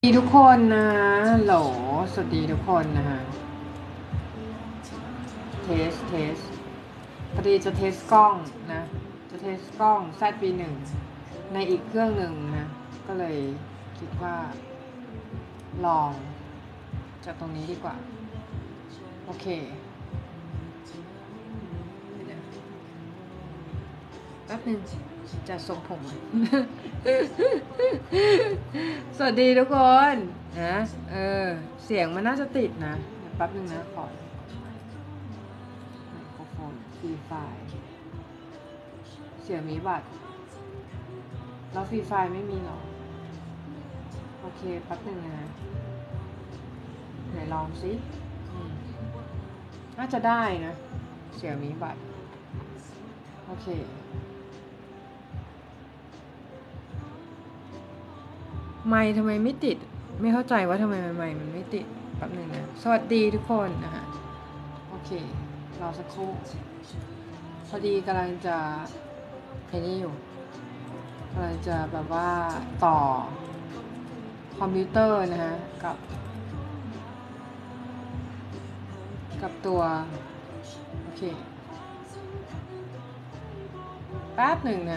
สวัสดีทุกคนนะโหลสวัสดีทุกคนนะฮะเทสพอดีจะเทสกล้องนะจะเทสกล้อง ZV1 ในอีกเครื่องหนึ่งนะก็เลยคิดว่าลองจากตรงนี้ดีกว่าโอเคแป๊บนึงจะส่งผม สวัสดีทุกคนนะเสียงมันน่าจะติดนะแป๊บนึงนะขอไมโครโฟนฟรีไฟล์เสียงมีบัตรแล้วฟรีไฟล์ไม่มีหรอโอเคแป๊บนึงนะไหนลองสิน่าจะได้นะเสียงมีบัตรโอเคไมค์ทำไมไม่ติดไม่เข้าใจว่าทำไมไมค์มันไม่ติดแป๊บนึงนะสวัสดีทุกคนนะคะโอเครอสักครู่พอดีกำลังจะนี่อยู่กำลังจะแบบว่าต่อคอมพิวเตอร์นะฮะกับตัวโอเคแป๊บหนึ่งนะ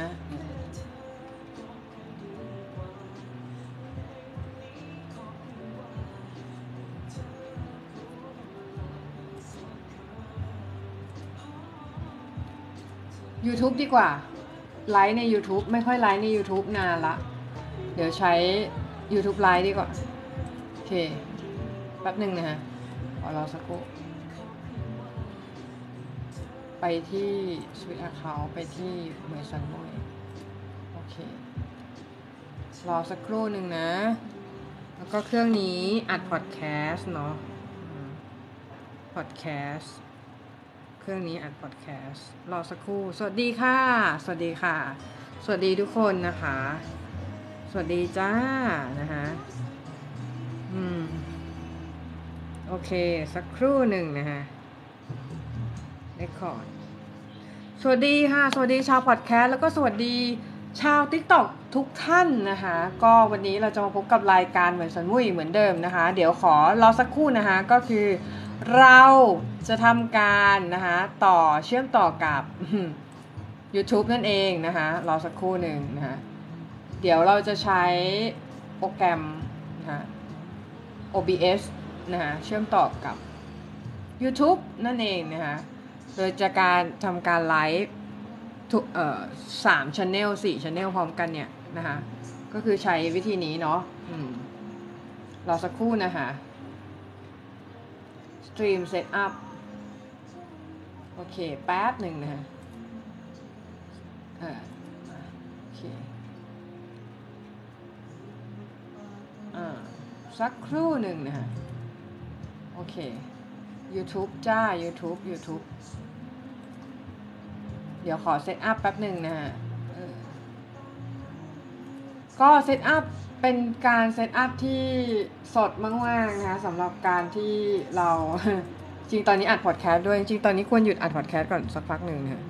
YouTube ดีกว่าไลฟ์ใน YouTube ไม่ค่อยไลฟ์ใน YouTube นานละเดี๋ยวใช้ YouTube ไลฟ์ดีกว่าโอเคแป๊บหนึ่งนะฮะขอรอสักครู่ไปที่ Switch Account ไปที่เหมือนซันมวยโอเครอสักครู่หนึ่งนะแล้วก็เครื่องนี้อัดพอดแคสต์เนาะพอดแคสต์เครื่องนี้อัดพอดแคสต์รอสักครู่สวัสดีค่ะสวัสดีค่ะสวัสดีทุกคนนะคะสวัสดีจ้านะคะโอเคสักครู่หนึ่งนะฮะเรคคอร์ดสวัสดีค่ะสวัสดีชาวพอดแคสต์แล้วก็สวัสดีชาว TikTok ทุกท่านนะคะก็วันนี้เราจะมาพบกับรายการเหมือนสันมุยเหมือนเดิมนะคะเดี๋ยวขอรอสักครู่นะคะก็คือเราจะทำการนะคะเชื่อมต่อกับ YouTube นั่นเองนะคะรอสักครู่หนึ่งนะคะเดี๋ยวเราจะใช้โปรแกรมนะคะ OBS นะคะเชื่อมต่อกับ YouTube นั่นเองนะคะโดยจากการทำการไลฟ์ทุก3 Channel 4 Channel พร้อมกันเนี่ยนะคะก็คือใช้วิธีนี้เนาะรอสักครู่นะคะ Stream Setup โอเคแป๊บหนึ่งนะคะโอเคสักครู่หนึ่งนะคะโอเค YouTube จ้า YouTube เดี๋ยวขอเซตอัพแป๊บหนึ่งนะฮะก็เซตอัพเป็นการเซตอัพที่สดมากๆนะคะสำหรับการที่เราจริงตอนนี้อัดพอดแคสต์ด้วยจริงตอนนี้ควรหยุดอัดพอดแคสต์ก่อนสักพักหนึ่งนะ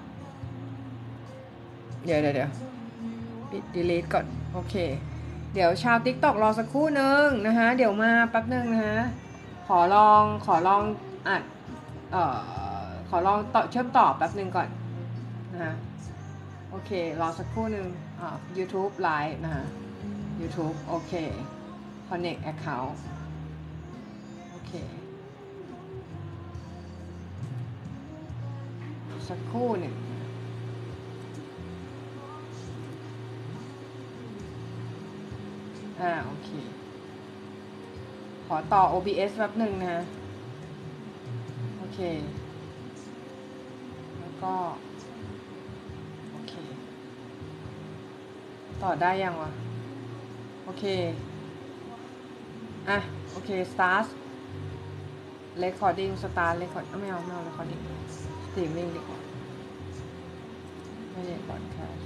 เดี๋ยวปิด delete ก่อนโอเคเดี๋ยวชาว TikTok รอสักครู่นึงนะคะเดี๋ยวมาแป๊บนึงนะคะขอลองอัดขอลองเชื่อมต่อแป๊บนึงก่อนนะคะโอเครอสักครู่หนึ่งYouTube Live นะคะ YouTube โอเค Connect Account โอเคสักครู่หนึ่งโอเคขอต่อ OBS แป๊บหนึ่งนะโอเคแล้วก็โอเคต่อได้ยังวะโอเคโอเค start recording start record ไม่เอา recording streaming ดีกว่าไม่ได้ broadcast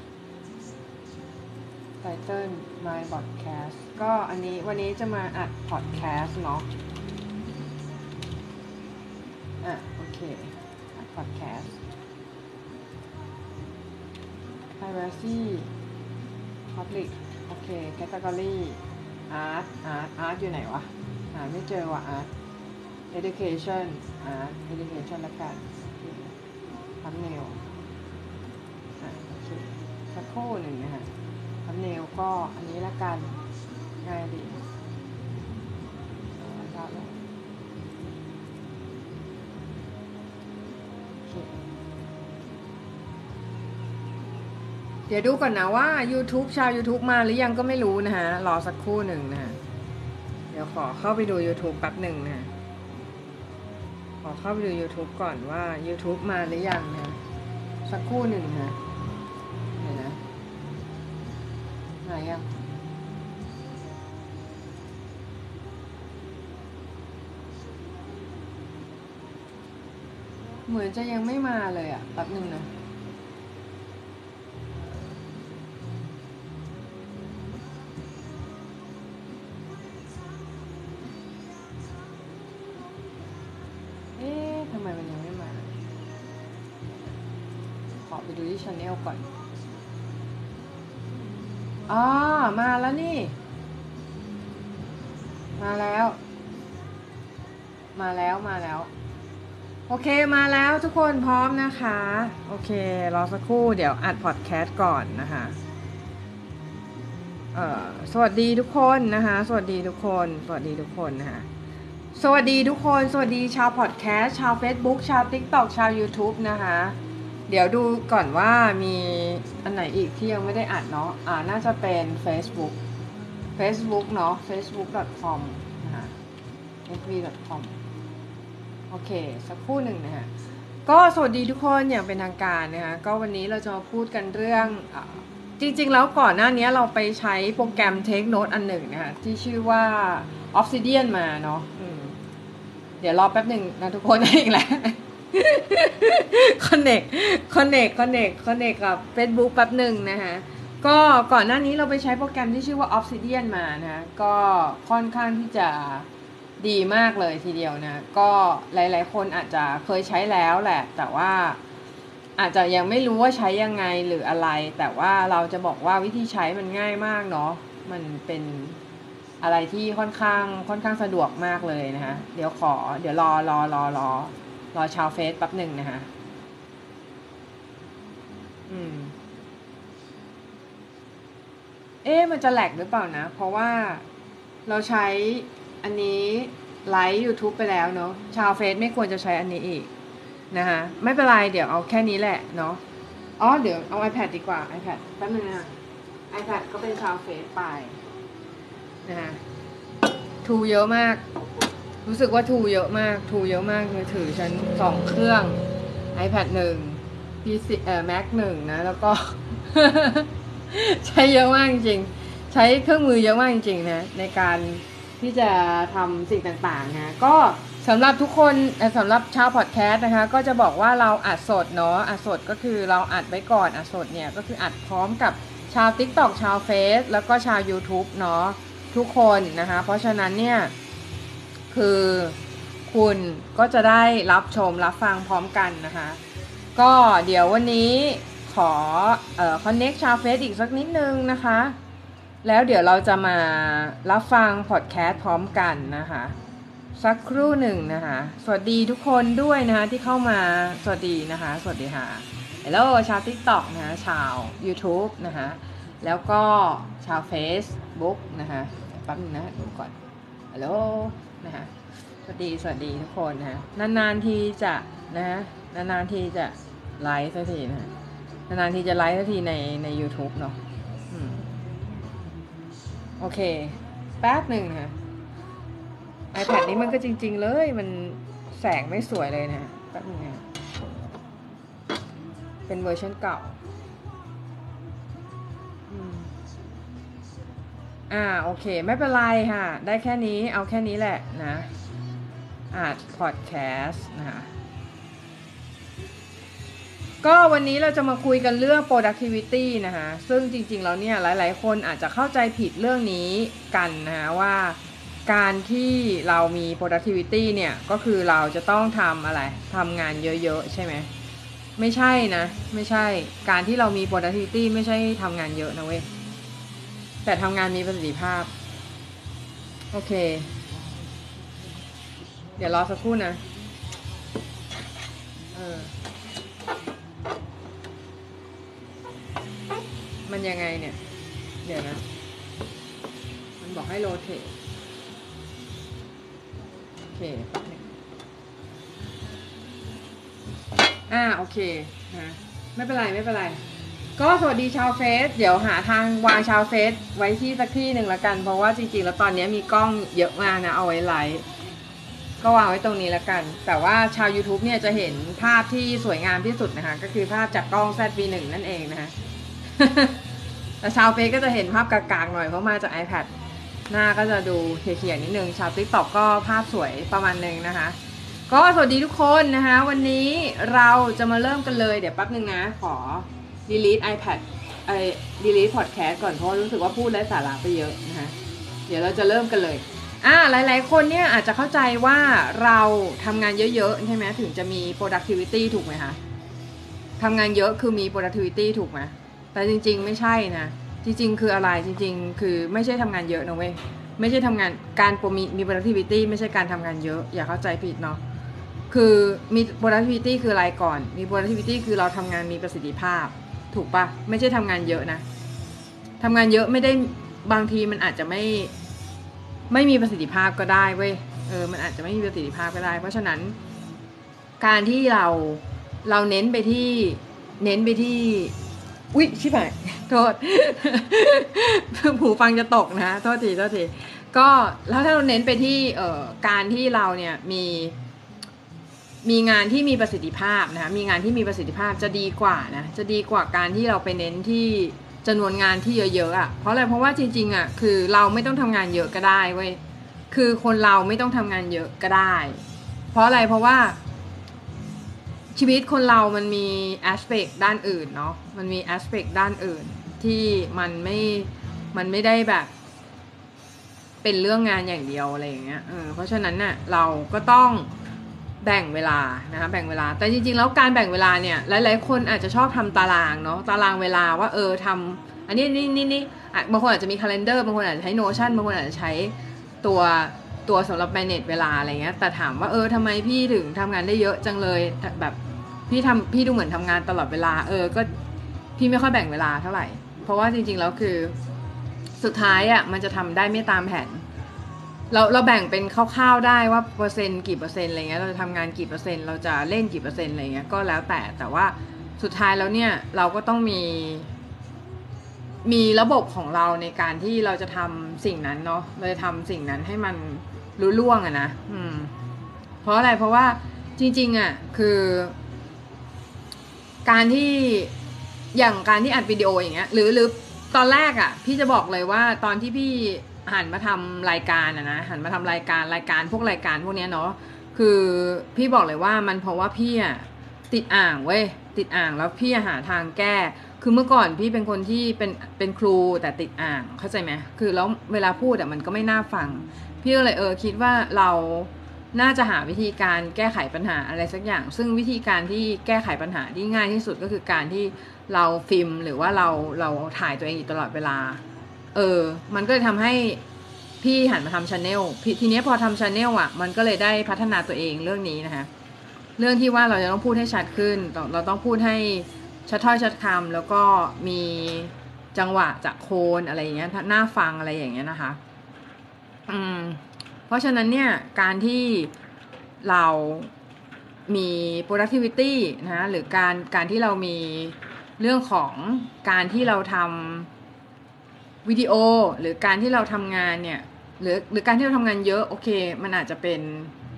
title my broadcast ก็อันนี้วันนี้จะมาอัด podcast เนาะโอเคอัด podcast privacy public โอเค category art อยู่ไหนวะหาไม่เจอว่ะ art education education ละกันทับเนลโอเคสักครู่หนึ่งนะคะทับเนลก็อันนี้ละกันง่ายดีเดี๋ยวดูก่อนนะว่า YouTube ชาว YouTube มาหรือยังก็ไม่รู้นะฮะรอสักครู่หนึ่งนะฮะเดี๋ยวขอเข้าไปดู YouTube แป๊บหนึ่งนะขอเข้าไปดู YouTube ก่อนว่า YouTube มาหรือยังนะสักครู่หนึ่งนะเดี๋ยวนะไหนอ่ะเหมือนจะยังไม่มาเลยอ่ะแป๊บหนึ่งนะทำไมมันยังไม่มาขอไปดูที่ Channel ก่อนมาแล้วนี่มาแล้วโอเคมาแล้วทุกคนพร้อมนะคะโอเครอสักครู่เดี๋ยวอัดพอดแคสต์ก่อนนะคะสวัสดีทุกคนนะคะสวัสดีทุกคนนะคะสวัสดีทุกคนสวัสดีชาวพอดแคสต์ชาว Facebook ชาว TikTok ชาว YouTube นะคะเดี๋ยวดูก่อนว่ามีอันไหนอีกที่ยังไม่ได้อัดเนาะน่าจะเป็น Facebook เนาะ facebook.com นะคะ fb.com โอเคสักครู่หนึ่งนะคะก็สวัสดีทุกคนอย่างเป็นทางการนะคะก็วันนี้เราจะมาพูดกันเรื่องจริงๆแล้วก่อนหน้านี้เราไปใช้โปรแกรม Take Note อันหนึ่งนะคะที่ชื่อว่า Obsidian มาเนาะเดี๋ยวรอแป๊บหนึ่งนะทุกคนอีกแล้ว connect กับ Facebook แป๊บหนึ่งนะคะก็ก่อนหน้านี้เราไปใช้โปรแกรมที่ชื่อว่า Obsidian มานะคะก็ค่อนข้างที่จะดีมากเลยทีเดียวนะก็หลายๆคนอาจจะเคยใช้แล้วแหละแต่ว่าอาจจะยังไม่รู้ว่าใช้ยังไงหรืออะไรแต่ว่าเราจะบอกว่าวิธีใช้มันง่ายมากเนาะมันเป็นอะไรที่ค่อนข้างสะดวกมากเลยนะคะเดี๋ยวรอชาวเฟซแป๊บหนึ่งนะคะมันจะแหลกหรือเปล่านะเพราะว่าเราใช้อันนี้ไลฟ์ YouTube ไปแล้วเนาะชาวเฟซไม่ควรจะใช้อันนี้อีกนะคะไม่เป็นไรเดี๋ยวเอาแค่นี้แหละเนาะเดี๋ยวเอา iPad ดีกว่า iPad แป๊บนึงนะ iPad ก็เป็นชาวเฟซไปนะคะทูเยอะมากรู้สึกว่าทูเยอะมากมือถือฉัน2เครื่อง iPad 1 PC Mac 1นะแล้วก็ ใช้เยอะมากจริงๆใช้เครื่องมือเยอะมากจริงๆนะในการที่จะทำสิ่งต่างๆนะก็สำหรับทุกคนสำหรับชาวพอดแคสต์นะคะก็จะบอกว่าเราอัดสดเนาะอัดสดก็คือเราอัดไว้ก่อนอัดสดเนี่ยก็คืออัดพร้อมกับชาว TikTok ชาวเฟซแล้วก็ชาว YouTube เนาะทุกคนนะคะเพราะฉะนั้นเนี่ยคือคุณก็จะได้รับชมรับฟังพร้อมกันนะคะก็เดี๋ยววันนี้ขอconnect ชาวเฟซอีกสักนิดนึงนะคะแล้วเดี๋ยวเราจะมารับฟังพอดแคสต์พร้อมกันนะคะสักครู่หนึ่งนะคะสวัสดีทุกคนด้วยนะคะที่เข้ามาสวัสดีนะคะสวัสดีค่ะแล้วชาว TikTok นะคะชาว YouTube นะคะแล้วก็ชาว Facebook นะคะแป๊บนึงนะดูก่อนฮัลโหลนะคะสวัสดีทุกคนนะคะนานๆทีจะไลฟ์สักทีนะนานๆทีจะไลฟ์สักทีใน YouTube เนาะโอเคแป๊บหนึ่งนะ iPad นี้มันก็จริงๆเลยมันแสงไม่สวยเลยนะแป๊บนึงนะเป็นเวอร์ชันเก่าโอเคไม่เป็นไรค่ะได้แค่นี้เอาแค่นี้แหละนะอัดพอดแคสต์นะคะก็วันนี้เราจะมาคุยกันเรื่อง productivity นะคะซึ่งจริงๆแล้วเนี่ยหลายๆคนอาจจะเข้าใจผิดเรื่องนี้กันนะคะว่าการที่เรามี productivity เนี่ยก็คือเราจะต้องทำอะไรทำงานเยอะๆใช่ไหมไม่ใช่นะไม่ใช่การที่เรามี productivity ไม่ใช่ทำงานเยอะนะเว้ยแต่ทำงานมีประสิทธิภาพโอเคเดี๋ยวรอสักครู่นะมันยังไงเนี่ยเดี๋ยวนะมันบอกให้โรเทตโอเคแป๊บนึงโอเคนะไม่เป็นไรก็สวัสดีชาวเฟซเดี๋ยวหาทางวางชาวเฟซไว้ที่สักที่หนึ่งละกันเพราะว่าจริงๆแล้วตอนนี้มีกล้องเยอะมากนะเอาไว้ไลฟ์ก็วางไว้ตรงนี้ละกันแต่ว่าชาว YouTube เนี่ยจะเห็นภาพที่สวยงามที่สุดนะคะก็คือภาพจากกล้อง ZV1 นั่นเองนะคะแต่ชาวเฟซก็จะเห็นภาพกากๆหน่อยเพราะมาจาก iPad หน้าก็จะดูเขียวๆนิดนึงชาว TikTok ก็ภาพสวยประมาณนึงนะคะก็สวัสดีทุกคนนะคะวันนี้เราจะมาเริ่มกันเลยเดี๋ยวแป๊บนึงนะขอ delete iPad delete podcast ก่อนเพราะรู้สึกว่าพูดไร้สาระไปเยอะนะคะเดี๋ยวเราจะเริ่มกันเลยหลายๆคนเนี่ยอาจจะเข้าใจว่าเราทำงานเยอะๆใช่ไหมถึงจะมี productivity ถูกไหมคะทำงานเยอะคือมี productivity ถูกไหมแต่จริงๆไม่ใช่นะจริงๆคืออะไรจริงๆคือไม่ใช่ทำงานเยอะนะเว้ยไม่ใช่ทำงานการมี productivity ไม่ใช่การทำงานเยอะอย่าเข้าใจผิดเนาะคือมี productivity คืออะไรก่อนมี productivity คือเราทำงานมีประสิทธิภาพถูกปะไม่ใช่ทำงานเยอะนะทำงานเยอะไม่ได้บางทีมันอาจจะไม่มีประสิทธิภาพก็ได้เว้ยมันอาจจะไม่มีประสิทธิภาพก็ได้เพราะฉะนั้นการที่เราเน้นไปที่อุ๊ยชิบหายโทษ หูฟังจะตกนะโทษทีก็แล้วถ้าเราเน้นไปที่การที่เราเนี่ยมีงานที่มีประสิทธิภาพนะคะมีงานที่มีประสิทธิภาพจะดีกว่านะจะดีกว่าการที่เราไปเน้นที่จำนวนงานที่เยอะๆอ่ะเพราะอะไรเพราะว่าจริงๆอ่ะคือเราไม่ต้องทำงานเยอะก็ได้เว้ยคือคนเราไม่ต้องทำงานเยอะก็ได้เพราะอะไรเพราะว่าชีวิตคนเรามันมีแอสเปกด้านอื่นเนาะมันมีแอสเปกด้านอื่นที่มันไม่ได้แบบเป็นเรื่องงานอย่างเดียวอะไรอย่างเงี้ยเพราะฉะนั้นน่ะเราก็ต้องแบ่งเวลานะคะแบ่งเวลาแต่จริงๆแล้วการแบ่งเวลาเนี่ยหลายๆคนอาจจะชอบทำตารางเนาะตารางเวลาว่าทำอันนี้นี่บางคนอาจจะมี calendar บางคนอาจจะใช้ Notion บางคนอาจจะใช้ตัวสำหรับ manage เวลาอะไรเงี้ยแต่ถามว่าทำไมพี่ถึงทำงานได้เยอะจังเลยแบบพี่ดูเหมือนทำงานตลอดเวลาก็พี่ไม่ค่อยแบ่งเวลาเท่าไหร่เพราะว่าจริงๆแล้วคือสุดท้ายอ่ะมันจะทำได้ไม่ตามแผนเราแบ่งเป็นคร่าวๆได้ว่าเปอร์เซ็นต์กี่เปอร์เซ็นต์อะไรเงี้ยเราจะทำงานกี่เปอร์เซ็นต์เราจะเล่นกี่เปอร์เซ็นต์อะไรเงี้ยก็แล้วแต่ว่าสุดท้ายแล้วเนี่ยเราก็ต้องมีระบบของเราในการที่เราจะทำสิ่งนั้นเนาะเราจะทำสิ่งนั้นให้มันรุ่ล่วงอะนะเพราะอะไรเพราะว่าจริงๆอะคือการที่อย่างการที่อัดวิดีโออย่างเงี้ยหรือตอนแรกอะพี่จะบอกเลยว่าตอนที่พี่หันมาทำรายการนะหันมาทำรายการพวกรายการพวกนี้เนาะคือพี่บอกเลยว่ามันเพราะว่าพี่อะติดอ่างเว้ยติดอ่างแล้วพี่หาทางแก้คือเมื่อก่อนพี่เป็นคนที่เป็นครูแต่ติดอ่างเข้าใจไหมคือแล้วเวลาพูดอะมันก็ไม่น่าฟังพี่ก็เลยคิดว่าเราน่าจะหาวิธีการแก้ไขปัญหาอะไรสักอย่างซึ่งวิธีการที่แก้ไขปัญหาที่ง่ายที่สุดก็คือการที่เราฟิล์มหรือว่าเราถ่ายตัวเองอยู่ตลอดเวลามันก็เลยทำให้พี่หันมาทำชาแนลทีนี้พอทำชาแนลอ่ะมันก็เลยได้พัฒนาตัวเองเรื่องนี้นะคะเรื่องที่ว่าเราจะต้องพูดให้ชัดขึ้นเราต้องพูดให้ชัดถ้อยชัดคำแล้วก็มีจังหวะจากโคนอะไรอย่างเงี้ยน่าฟังอะไรอย่างเงี้ยนะคะเพราะฉะนั้นเนี่ยการที่เรามี productivity นะหรือการที่เรามีเรื่องของการที่เราทำวิดีโอหรือการที่เราทำงานเนี่ยหรือการที่เราทำงานเยอะโอเคมันอาจจะเป็น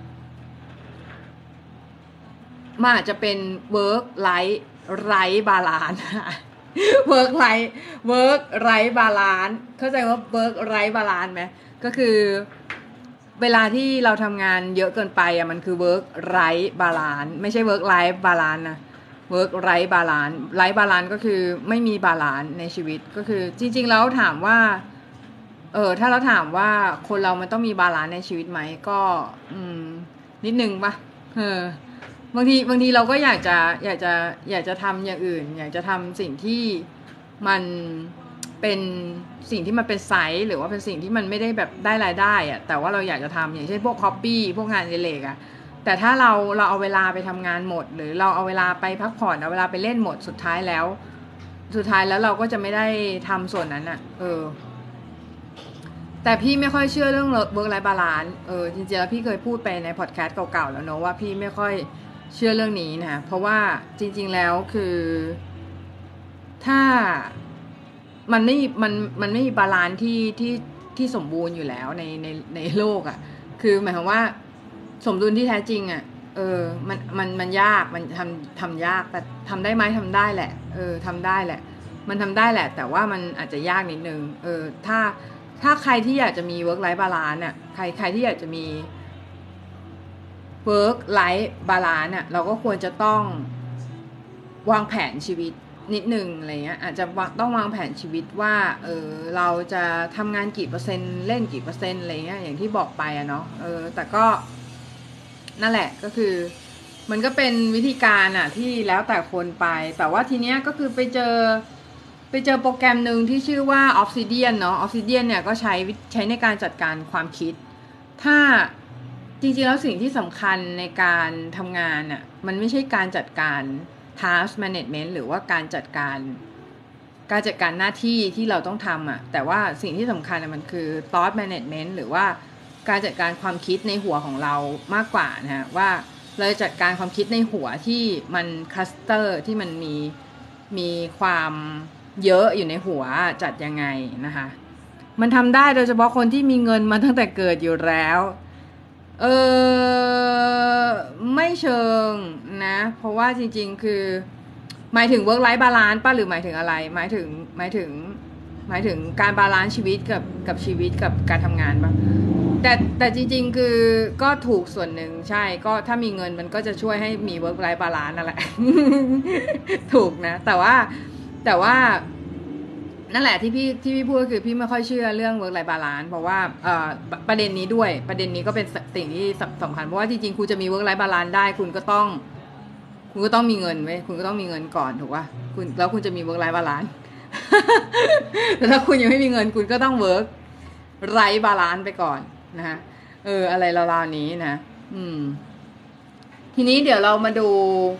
work life ไร้บาลานซ์ workไร้บาลานซ์เข้าใจว่า work ไร้บาลานซ์ไหมก็คือเวลาที่เราทำงานเยอะเกินไปอ่ะมันคือ work ไร้บาลานซ์ไม่ใช่ work life บาลานซ์นะ work ไร้บาลานซ์ก็คือไม่มีบาลานซ์ในชีวิตก็คือจริงๆแล้วถามว่าถ้าเราถามว่าคนเรามันต้องมีบาลานซ์ในชีวิตไหมก็นิดนึงปะบางทีเราก็อยากจะทำอย่างอื่นอยากจะทำสิ่งที่เป็นสิ่งที่มันเป็นไซส์หรือว่าเป็นสิ่งที่มันไม่ได้แบบได้รายได้อะแต่ว่าเราอยากจะทำอย่างเช่นพวกฮอบบี้พวกงานอดิเรกอะแต่ถ้าเราเอาเวลาไปทำงานหมดหรือเราเอาเวลาไปพักผ่อนเอาเวลาไปเล่นหมดสุดท้ายแล้วเราก็จะไม่ได้ทำส่วนนั้นอะแต่พี่ไม่ค่อยเชื่อเรื่อง work life balance จริงๆแล้วพี่เคยพูดไปในพอดแคสต์เก่าๆแล้วเนอะว่าพี่ไม่ค่อยเชื่อเรื่องนี้นะเพราะว่าจริงๆแล้วคือถ้ามันไม่มีบาลานซ์ที่สมบูรณ์อยู่แล้วในโลกอ่ะคือหมายความว่าสมดุลที่แท้จริงอ่ะมันยากมันทำยากแต่ทำได้ไหมทำได้แหละทำได้แหละมันทำได้แหละแต่ว่ามันอาจจะยากนิดนึงถ้าใครที่อยากจะมี work life balance อ่ะใครที่อยากจะมี work life balance อ่ะเราก็ควรจะต้องวางแผนชีวิตนิดนึงอะไรเงี้ยอาจจะต้องวางแผนชีวิตว่าเราจะทำงานกี่เปอร์เซ็นต์เล่นกี่เปอร์เซ็นต์อะไรเงี้ยอย่างที่บอกไปอะเนาะแต่ก็นั่นแหละก็คือมันก็เป็นวิธีการอะที่แล้วแต่คนไปแต่ว่าทีเนี้ยก็คือไปเจอโปรแกรมหนึ่งที่ชื่อว่า Obsidian เนาะ Obsidian เนี่ยก็ใช้ในการจัดการความคิดถ้าจริงๆแล้วสิ่งที่สำคัญในการทำงานอะมันไม่ใช่การจัดการ task management หรือว่าการจัดการหน้าที่ที่เราต้องทำอะแต่ว่าสิ่งที่สำคัญมันคือ thought management หรือว่าการจัดการความคิดในหัวของเรามากกว่านะฮะว่าเราจัดการความคิดในหัวที่มันคลัสเตอร์ที่มันมีความเยอะอยู่ในหัวจัดยังไงนะคะมันทำได้โดยเฉพาะคนที่มีเงินมาตั้งแต่เกิดอยู่แล้วไม่เชิงนะเพราะว่าจริงๆคือหมายถึง work life balance ป่ะหรือหมายถึงอะไรหมายถึงการบาลานซ์ชีวิตกับชีวิตกับการทำงานป่ะแต่จริงๆคือก็ถูกส่วนหนึ่งใช่ก็ถ้ามีเงินมันก็จะช่วยให้มี work life balance นั่นแหละ ถูกนะแต่ว่านั่นแหละที่พี่พูดก็คือพี่ไม่ค่อยเชื่อเรื่อง work life balance เพราะว่าประเด็นนี้ก็เป็นสิ่งที่สำคัญเพราะว่าจริงๆคุณจะมี work life balance ได้คุณก็ต้องมีเงินไว้คุณก็ต้องมีเงินก่อนถูกป่ะแล้วคุณจะมี work life balance แต่ถ้าคุณยังไม่มีเงินคุณก็ต้อง work ไร้ balance ไปก่อนนะฮะอะไรราวๆนี้นะทีนี้เดี๋ยวเรามาดู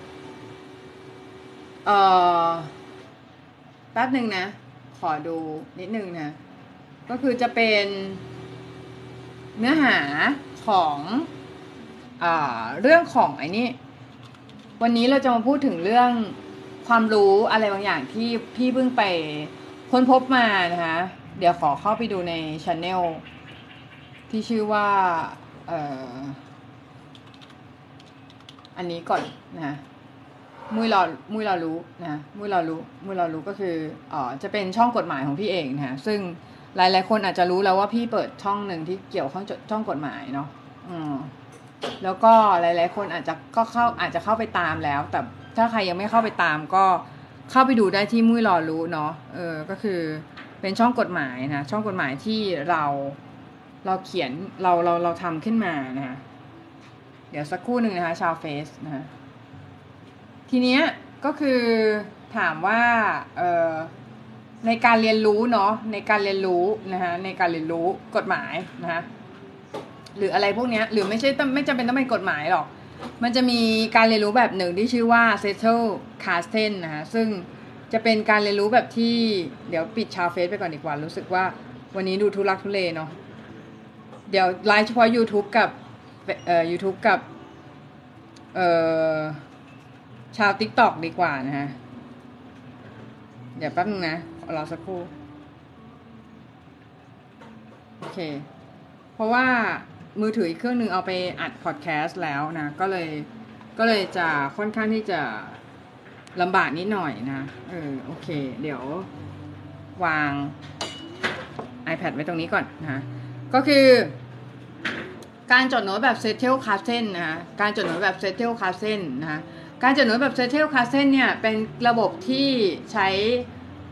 แป๊บหนึ่งนะขอดูนิดนึงนะก็คือจะเป็นเนื้อหาของเรื่องของไอ้นี่วันนี้เราจะมาพูดถึงเรื่องความรู้อะไรบางอย่างที่พี่เพิ่งไปค้นพบมานะคะเดี๋ยวขอเข้าไปดูใน channel ที่ชื่อว่าอันนี้ก่อนนะมุ้ยรอรู้นะมุ้ยรอรู้ก็คือจะเป็นช่องกฎหมายของพี่เองนะซึ่งหลายๆคนอาจจะรู้แล้วว่าพี่เปิดช่องหนึ่งที่เกี่ยวข้องช่องกฎหมายเนาะแล้วก็หลายๆคนอาจจะเข้าไปตามแล้วแต่ถ้าใครยังไม่เข้าไปตามก็เข้าไปดูได้ที่มุ้ยรอรู้เนาะก็คือเป็นช่องกฎหมายนะช่องกฎหมายที่เราเขียนเราทำขึ้นมานะคะเดี๋ยวสักครู่หนึ่งนะคะชาวเฟซนะคะทีเนี้ยก็คือถามว่าในการเรียนรู้เนาะในการเรียนรู้นะคะในการเรียนรู้กฎหมายนะคะหรืออะไรพวกเนี้ยหรือไม่จำเป็นต้องเป็นกฎหมายหรอกมันจะมีการเรียนรู้แบบหนึ่งที่ชื่อว่า Settle Classes นะคะซึ่งจะเป็นการเรียนรู้แบบที่เดี๋ยวปิดชาวเฟซไปก่อนดีกว่ารู้สึกว่าวันนี้ดูทุลักทุเลเนาะเดี๋ยวไลฟ์เฉพาะ YouTube กับYouTube กับชาว TikTok ดีกว่านะฮะเดี๋ยวแป๊บนึงนะรอสักครู่โอเคเพราะว่ามือถืออีกเครื่องนึงเอาไปอัดพอดแคสต์แล้วนะก็เลยจะค่อนข้างที่จะลำบากนิดหน่อยนะโอเคเดี๋ยววาง iPad ไว้ตรงนี้ก่อนนะก็คือการจดโน้ตแบบ Settle Classes นะคะการจดโน้ตแบบ Settle Classes นะคะการจดโน้ตแบบ Settle Classes เนี่ยเป็นระบบที่ใช้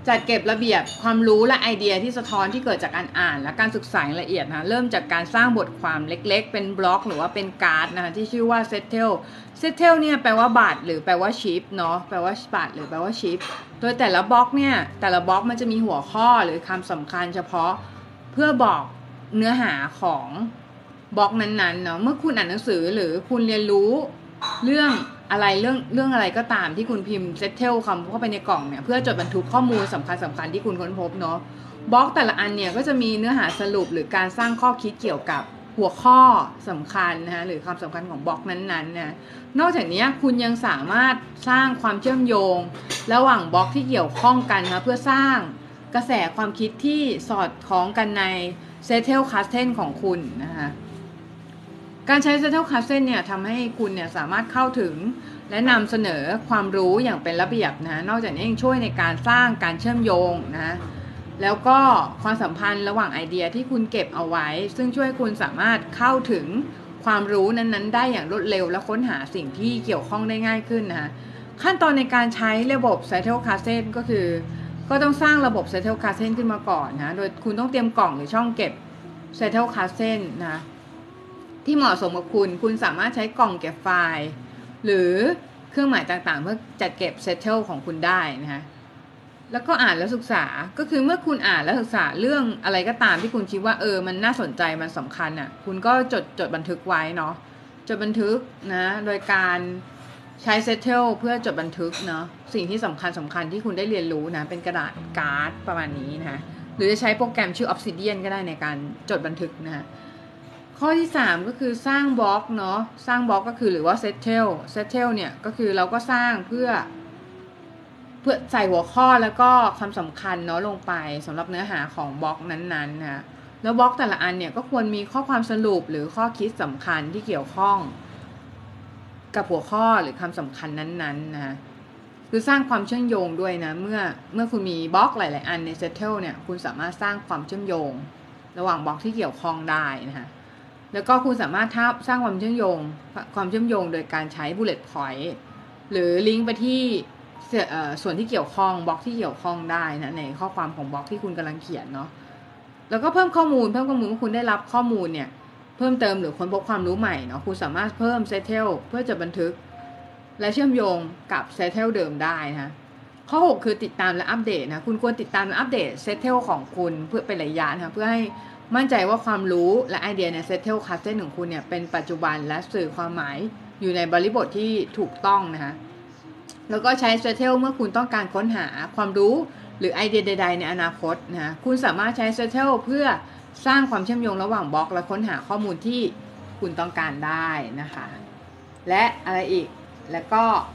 จัดเก็บระเบียบความรู้และไอเดียที่สะท้อนที่เกิดจากการอ่านและการศึกษาละเอียดนะเริ่มจากการสร้างบทความเล็กๆเป็นบล็อกหรือว่าเป็นการ์ดนะคะที่ชื่อว่าเซตเทลเนี่ยแปลว่าบาทหรือแปลว่าชิปเนาะแปลว่าบาทหรือแปลว่าชิปโดยแต่ละบล็อกเนี่ยแต่ละบล็อกมันจะมีหัวข้อหรือคำสำคัญเฉพาะเพื่อบอกเนื้อหาของบล็อกนั้นๆเนาะเมื่อคุณอ่านหนังสือหรือคุณเรียนรู้เรื่องอะไรเรื่องอะไรก็ตามที่คุณพิมพ์เซตเทลคำเข้าไปในกล่องเนี่ยเพื่อจดบันทึกข้อมูลสำคัญที่คุณค้นพบเนาะบล็อกแต่ละอันเนี่ยก็จะมีเนื้อหาสรุปหรือการสร้างข้อคิดเกี่ยวกับหัวข้อสำคัญนะคะหรือความสำคัญของบล็อกนั้นๆนะนอกจากนี้คุณยังสามารถสร้างความเชื่อมโยงระหว่างบล็อกที่เกี่ยวข้องกันนะเพื่อสร้างกระแสความคิดที่สอดคล้องกันในเซตเทลคัสเทนของคุณนะคะการใช้ Settle Castle เนี่ยทำให้คุณเนี่ยสามารถเข้าถึงและนำเสนอความรู้อย่างเป็นระเบียบนะนอกจากนี้ยังช่วยในการสร้างการเชื่อมโยงนะแล้วก็ความสัมพันธ์ระหว่างไอเดียที่คุณเก็บเอาไว้ซึ่งช่วยคุณสามารถเข้าถึงความรู้นั้นๆได้อย่างรวดเร็วและค้นหาสิ่งที่เกี่ยวข้องได้ง่ายขึ้นนะขั้นตอนในการใช้ระบบ Settle Castle ก็คือก็ต้องสร้างระบบ Settle Castle ขึ้นมาก่อนนะโดยคุณต้องเตรียมกล่องหรือช่องเก็บ Settle Castle นะที่เหมาะสมกับคุณสามารถใช้กล่องเก็บไฟล์หรือเครื่องหมายต่างๆเพื่อจัดเก็บ Settle ของคุณได้นะคะแล้วก็อ่านและศึกษาก็คือเมื่อคุณอ่านและศึกษาเรื่องอะไรก็ตามที่คุณคิดว่ามันน่าสนใจมันสำคัญอ่ะคุณก็จดบันทึกไว้เนาะจดบันทึกนะโดยการใช้ Settle เพื่อจดบันทึกเนาะสิ่งที่สำคัญที่คุณได้เรียนรู้นะเป็นกระดาษการ์ดประมาณนี้นะคะหรือจะใช้โปรแกรมชื่อ Obsidian ก็ได้ในการจดบันทึกนะคะข้อที่3ก็คือสร้างบล็อกเนาะสร้างบล็อกก็คือหรือว่า Settle เนี่ยก็คือเราก็สร้างเพื่อใส่หัวข้อแล้วก็ความสำคัญเนาะลงไปสำหรับเนื้อหาของบล็อกนั้นๆนะแล้วบล็อกแต่ละอันเนี่ยก็ควรมีข้อความสรุปหรือข้อคิดสำคัญที่เกี่ยวข้องกับหัวข้อหรือคำสำคัญนั้นๆนะคือสร้างความเชื่อมโยงด้วยนะเมื่อคุณมีบล็อกหลายๆอันใน Settle เนี่ยคุณสามารถสร้างความเชื่อมโยงระหว่างบล็อกที่เกี่ยวข้องได้นะคะแล้วก็คุณสามารถสร้างความเชื่อมโยงโดยการใช้ bullet point หรือลิงก์ไปที่ส่วนที่เกี่ยวข้องบล็อกที่เกี่ยวข้องได้นะในข้อความของบล็อกที่คุณกำลังเขียนเนาะแล้วก็เพิ่มข้อมูลเมื่อคุณได้รับข้อมูลเนี่ยเพิ่มเติมหรือค้นพบความรู้ใหม่เนาะคุณสามารถเพิ่ม Settle เพื่อจะบันทึกและเชื่อมโยงกับ Settle เดิมได้นะข้อ6คือติดตามและอัปเดตนะคุณควรติดตามและอัปเดต Settle ของคุณเพื่อเป็นระยะนะเพื่อให้มั่นใจว่าความรู้และไอเดียใน Settle Castle ของคุณเนี่ยเป็นปัจจุบันและสื่อความหมายอยู่ในบริบทที่ถูกต้องนะคะแล้วก็ใช้ Settle เมื่อคุณต้องการค้นหาความรู้หรือไอเดียใดๆในอนาคตนะคุณสามารถใช้ Settle เพื่อสร้างความเชื่อมโยงระหว่างบล็อกและค้นหาข้อมูลที่คุณต้องการได้นะคะและอะไรอีกแล้ว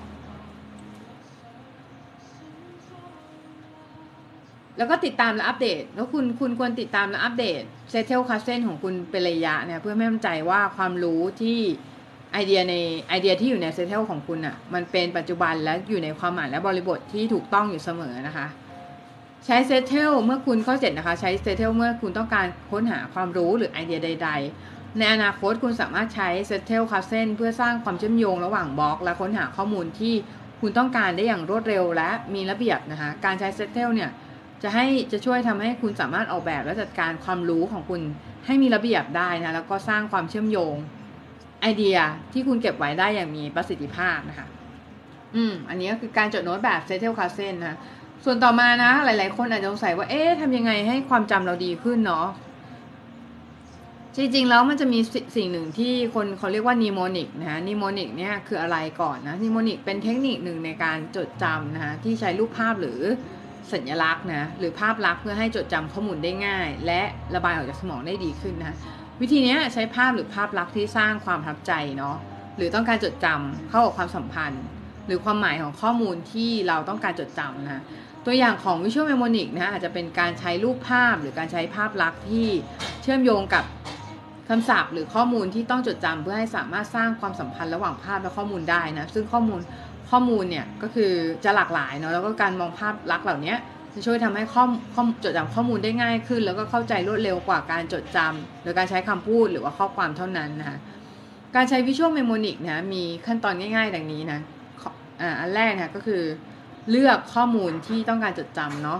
ก็ติดตามและอัปเดตแล้วคุณควรติดตามและอัปเดต Settle Castle ของคุณเป็นระยะเนี่ยเพื่อให้มั่นใจว่าความรู้ที่ไอเดียที่อยู่ใน Settle ของคุณอ่ะมันเป็นปัจจุบันและอยู่ในความหมายและบริบทที่ถูกต้องอยู่เสมอนะคะใช้ Settle เมื่อคุณข้อ7นะคะใช้ Settle เมื่อคุณต้องการค้นหาความรู้หรือไอเดียใดๆในอนาคตคุณสามารถใช้ Settle Castle เพื่อสร้างความเชื่อมโยงระหว่างบล็อกและค้นหาข้อมูลที่คุณต้องการได้อย่างรวดเร็วและมีระเบียบนะคะการใช้ Settle เนี่ยจะช่วยทำให้คุณสามารถออกแบบและจัดการความรู้ของคุณให้มีระเบียบได้นะแล้วก็สร้างความเชื่อมโยงไอเดียที่คุณเก็บไว้ได้อย่างมีประสิทธิภาพนะคะอันนี้ก็คือการจดโน้ตแบบ Settle Castle นะส่วนต่อมานะหลายๆคนอาจจะสงสัยว่าทำยังไงให้ความจำเราดีขึ้นเนาะจริงๆแล้วมันจะมีสิ่งหนึ่งที่คนเขาเรียกว่า mnemonic นะคะ mnemonic เนี่ยคืออะไรก่อนนะ mnemonic เป็นเทคนิคหนึ่งในการจดจำนะคะที่ใช้รูปภาพหรือสัญลักษณ์นะหรือภาพลักษณ์เพื่อให้จดจำข้อมูลได้ง่ายและระบายออกจากสมองได้ดีขึ้นนะวิธีนี้ใช้ภาพหรือภาพลักษณ์ที่สร้างความประทับใจเนาะหรือต้องการจดจำเข้ากับความสัมพันธ์หรือความหมายของข้อมูลที่เราต้องการจดจำนะตัวอย่างของ Visual Mnemonic นะอาจจะเป็นการใช้รูปภาพหรือการใช้ภาพลักษณ์ที่เชื่อมโยงกับคำศัพท์หรือข้อมูลที่ต้องจดจำเพื่อให้สามารถสร้างความสัมพันธ์ระหว่างภาพและข้อมูลได้นะซึ่งข้อมูลเนี่ยก็คือจะหลากหลายเนาะแล้วก็การมองภาพลักษณ์เหล่านี้จะช่วยทำให้จดจำข้อมูลได้ง่ายขึ้นแล้วก็เข้าใจรวดเร็วกว่าการจดจำหรือการใช้คำพูดหรือว่าข้อความเท่านั้นนะคะการใช้ Visual Mnemonic นะมีขั้นตอนง่ายๆดังนี้นะอันแรกนะก็คือเลือกข้อมูลที่ต้องการจดจำเนาะ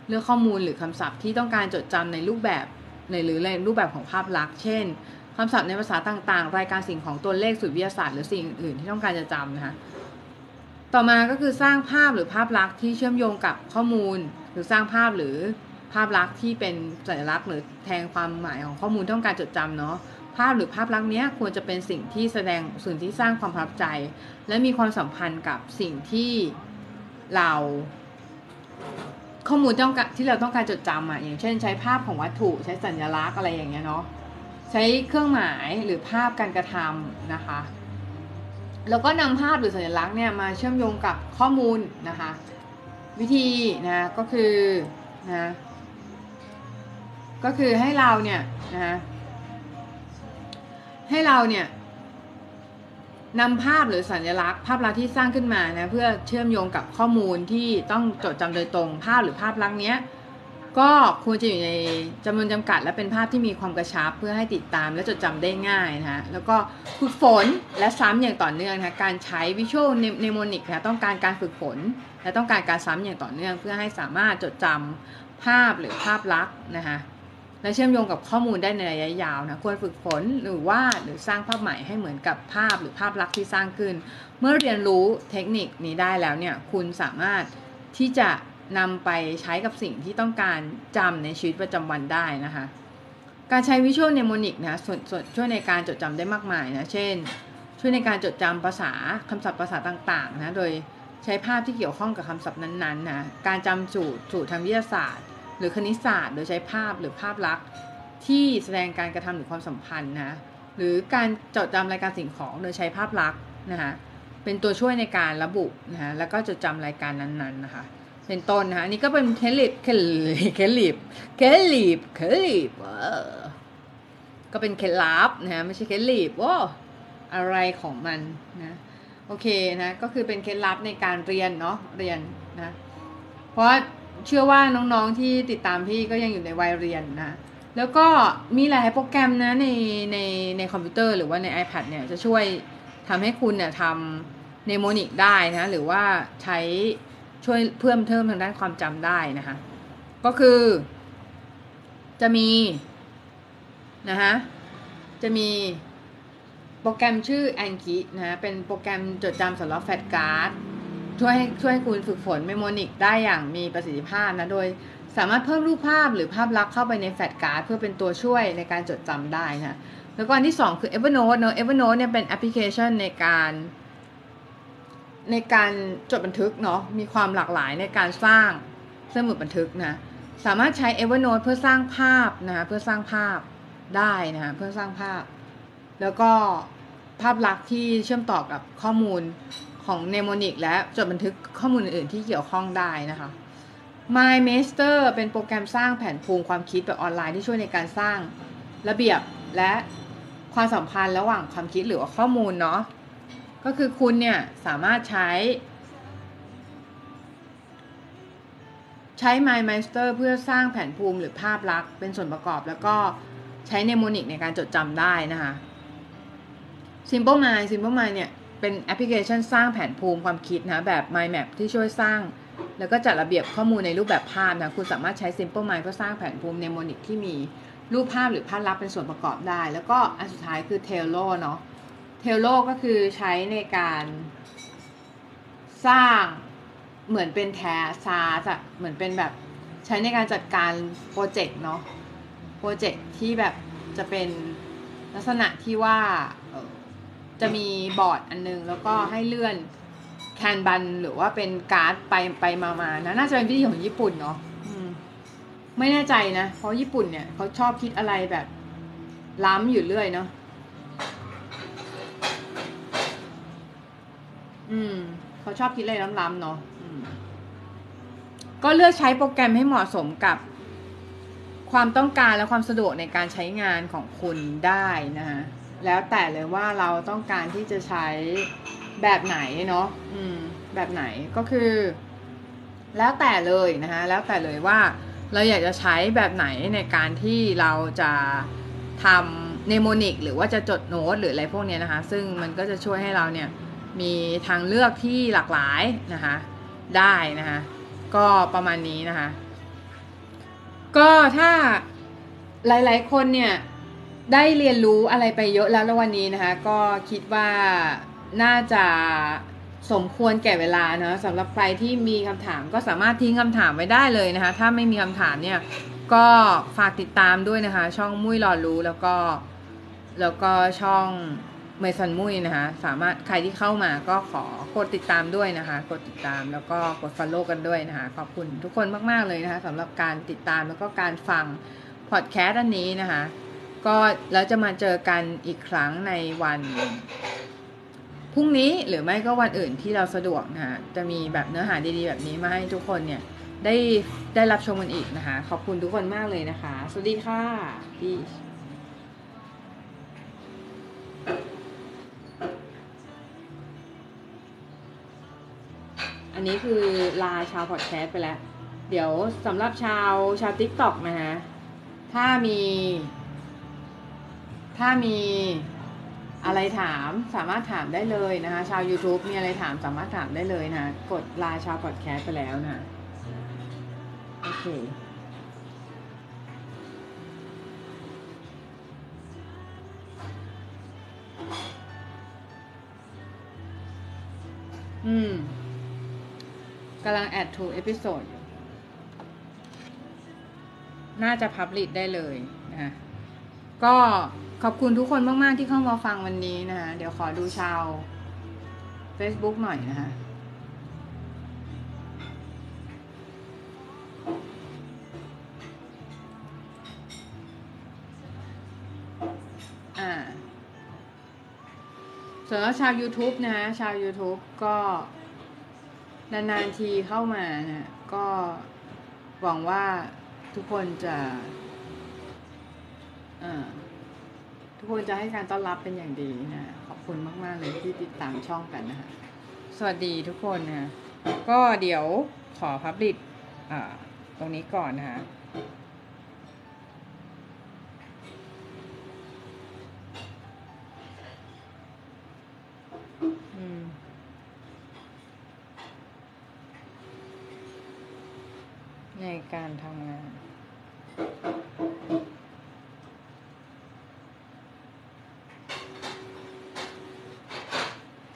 เลือกข้อมูลหรือคำศัพท์ที่ต้องการจดจำในรูปแบบหรือในรูปแบบของภาพลักษณ์เช่นคำศัพท์ในภาษาต่างๆรายการสิ่งของตัวเลขสูตรวิทยาศาสตร์หรือสิ่งอื่นที่ต้องการจะจำนะคะต่อมาก็คือสร้างภาพหรือภาพลักษณ์ที่เชื่อมโยงกับข้อมูลหรือสร้างภาพหรือภาพลักษณ์ที่เป็นสัญลักษณ์หรือแทนความหมายของข้อมูลที่ต้องการจดจำเนาะภาพหรือภาพลักษณ์นี้ควรจะเป็นสิ่งที่แสดงสิ่งที่สร้างความประทับใจและมีความสัมพันธ์กับสิ่งที่เราข้อมูลที่เราต้องการจดจำอ่ะอย่างเช่นใช้ภาพของวัตถุใช้สัญลักษณ์อะไรอย่างเงี้ยเนาะใช้เครื่องหมายหรือภาพการกระทำนะคะแล้วก็นำภาพหรือสัญลักษณ์เนี่ยมาเชื่อมโยงกับข้อมูลนะคะวิธีนะก็คือนะก็คือให้เราเนี่ยนะให้เราเนี่ยนำภาพหรือสัญลักษณ์ภาพลักษณ์ที่สร้างขึ้นมานะเพื่อเชื่อมโยงกับข้อมูลที่ต้องจดจำโดยตรงภาพหรือภาพลักษณ์เนี้ยก็ควรจะอยู่ในจำนวนจำกัดและเป็นภาพที่มีความกระชับเพื่อให้ติดตามและจดจำได้ง่ายนะฮะแล้วก็ฝึกฝนและซ้ำอย่างต่อเนื่องนะการใช้ Visual Mnemonic นะต้องการการฝึกฝนและต้องการการซ้ำอย่างต่อเนื่องเพื่อให้สามารถจดจำภาพหรือภาพลักษณ์นะคะและเชื่อมโยงกับข้อมูลได้ในระยะยาวนะควรฝึกฝนหรือวาดหรือสร้างภาพใหม่ให้เหมือนกับภาพหรือภาพลักษณ์ที่สร้างขึ้นเมื่อเรียนรู้เทคนิคนี้ได้แล้วเนี่ยคุณสามารถที่จะนำไปใช้กับสิ่งที่ต้องการจำในชีวิตประจำวันได้นะคะการใช้ Visual Mnemonic นะส่วนช่วยในการจดจำได้มากมายนะเช่นช่วยในการจดจำภาษาคำศัพท์ภาษาต่างๆนะโดยใช้ภาพที่เกี่ยวข้องกับคำศัพท์นั้นๆนะการจำสูตรทางวิทยาศาสตร์หรือคณิตศาสตร์โดยใช้ภาพหรือภาพลักษณ์ที่แสดงการกระทำหรือความสัมพันธ์นะหรือการจดจำรายการสิ่งของโดยใช้ภาพลักษณ์นะคะเป็นตัวช่วยในการระบุนะคะแล้วก็จดจำรายการนั้นๆนะคะเป็นต้นนะคะอันนี้ก็เป็นเคลิบก็เป็นเคล็ดลับนะไม่ใช่เคลิบว้าอะไรของมันนะโอเคนะก็คือเป็นเคล็ดลับในการเรียนเนาะเรียนนะเพราะเชื่อว่าน้องๆที่ติดตามพี่ก็ยังอยู่ในวัยเรียนนะแล้วก็มีหลายโปรแกรมนะในคอมพิวเตอร์หรือว่าใน iPad เนี่ยจะช่วยทำให้คุณเนี่ยทำMnemonicได้นะหรือว่าใช้ช่วยเพิ่มทางด้านความจำได้นะคะก็คือจะมีนะคะจะมีโปรแกรมชื่อ Anki นะเป็นโปรแกรมจดจำสำหรับแฟลชการ์ดช่วยให้คุณฝึกฝนMnemonicได้อย่างมีประสิทธิภาพนะโดยสามารถเพิ่มรูปภาพหรือภาพลักษณ์เข้าไปในแฟลชการ์ดเพื่อเป็นตัวช่วยในการจดจำได้นะแล้วก็อันที่2คือ Evernote เนอะ Evernote เนี่ยเป็นแอปพลิเคชันในการจดบันทึกเนาะมีความหลากหลายในการสร้างสมุดบันทึกนะสามารถใช้ Evernote เพื่อสร้างภาพนะเพื่อสร้างภาพได้นะเพื่อสร้างภาพแล้วก็ภาพลักษณ์ที่เชื่อมต่อกับข้อมูลของ Mnemonic และจดบันทึกข้อมูลอื่นๆที่เกี่ยวข้องได้นะคะ MindMaster เป็นโปรแกรมสร้างแผนภูมิความคิดแบบออนไลน์ที่ช่วยในการสร้างระเบียบและความสัมพันธ์ระหว่างความคิดหรือว่าข้อมูลเนาะก็คือคุณเนี่ยสามารถใช้ MindMaster เพื่อสร้างแผนภูมิหรือภาพลักษณ์เป็นส่วนประกอบแล้วก็ใช้ Mnemonic ในการจดจำได้นะคะ Simple Mind เนี่ยเป็นแอปพลิเคชันสร้างแผนภูมิความคิดนะแบบ Mind Map ที่ช่วยสร้างแล้วก็จัดระเบียบข้อมูลในรูปแบบภาพนะคุณสามารถใช้ Simple Mind เพื่อสร้างแผนภูมิ Mnemonic ที่มีรูปภาพหรือภาพลักษณ์เป็นส่วนประกอบได้แล้วก็อันสุดท้ายคือ Trello เนาะ Trello ก็คือใช้ในการสร้างเหมือนเป็นเหมือนเป็นแบบใช้ในการจัดการโปรเจกต์เนาะโปรเจกต์ที่แบบจะเป็นลักษณะที่ว่าจะมีบอร์ดอันนึงแล้วก็ให้เลื่อนแคนบันหรือว่าเป็นการ์ดไปมานะน่าจะเป็นวิธีของญี่ปุ่นเนาะไม่แน่ใจนะเพราะญี่ปุ่นเนี่ยเขาชอบคิดอะไรแบบล้ำอยู่เรื่อยเนาะเขาชอบคิดอะไรล้ำๆเนาะก็เลือกใช้โปรแกรมให้เหมาะสมกับความต้องการและความสะดวกในการใช้งานของคุณได้นะฮะแล้วแต่เลยว่าเราต้องการที่จะใช้แบบไหนเนาะแบบไหนก็คือแล้วแต่เลยนะคะแล้วแต่เลยว่าเราอยากจะใช้แบบไหนในการที่เราจะทำMnemonicหรือว่าจะจดโน้ตหรืออะไรพวกนี้นะคะซึ่งมันก็จะช่วยให้เราเนี่ยมีทางเลือกที่หลากหลายนะคะได้นะคะก็ประมาณนี้นะคะก็ถ้าหลายๆคนเนี่ยได้เรียนรู้อะไรไปเยอะแล้วในวันนี้นะคะก็คิดว่าน่าจะสมควรแก่เวลาเนอะสำหรับใครที่มีคำถามก็สามารถทิ้งคำถามไว้ได้เลยนะคะถ้าไม่มีคำถามเนี่ยก็ฝากติดตามด้วยนะคะช่องมุ้ยรอรู้แล้วก็ช่องเมสันมุ้ยนะคะสามารถใครที่เข้ามาก็ขอกดติดตามด้วยนะคะกดติดตามแล้วก็กด follow กันด้วยนะคะขอบคุณทุกคนมากๆเลยนะคะสำหรับการติดตามแล้วก็การฟังพอดแคสต์อันนี้นะคะก็แล้วจะมาเจอกันอีกครั้งในวันพรุ่งนี้หรือไม่ก็วันอื่นที่เราสะดวกนะคะจะมีแบบเนื้อหาดีๆแบบนี้มาให้ทุกคนเนี่ยได้รับชมกันอีกนะคะขอบคุณทุกคนมากเลยนะคะสวัสดีค่ะพี่อันนี้คือลาชาวพอดแคสต์ไปแล้วเดี๋ยวสำหรับชาวติ๊กต็อกนะคะถ้ามีอะไรถามสามารถถามได้เลยนะคะชาว YouTube มีอะไรถามสามารถถามได้เลยนะกดลาชาวพอดแคสต์ไปแล้วนะโอเคกำลัง add to episode อยู่น่าจะ publish ได้เลยนะคะก็ขอบคุณทุกคนมากๆที่เข้ามาฟังวันนี้นะคะเดี๋ยวขอดูชาว Facebook หน่อยนะคะส่วนชาว YouTube นะคะชาว YouTube ก็นานๆทีเข้ามานะก็หวังว่าทุกคนจะให้การต้อนรับเป็นอย่างดีนะขอบคุณมากๆเลยที่ติดตามช่องกันนะคะสวัสดีทุกคนนะก็เดี๋ยวขอพับลิชตรงนี้ก่อนนะคะในการทำงาน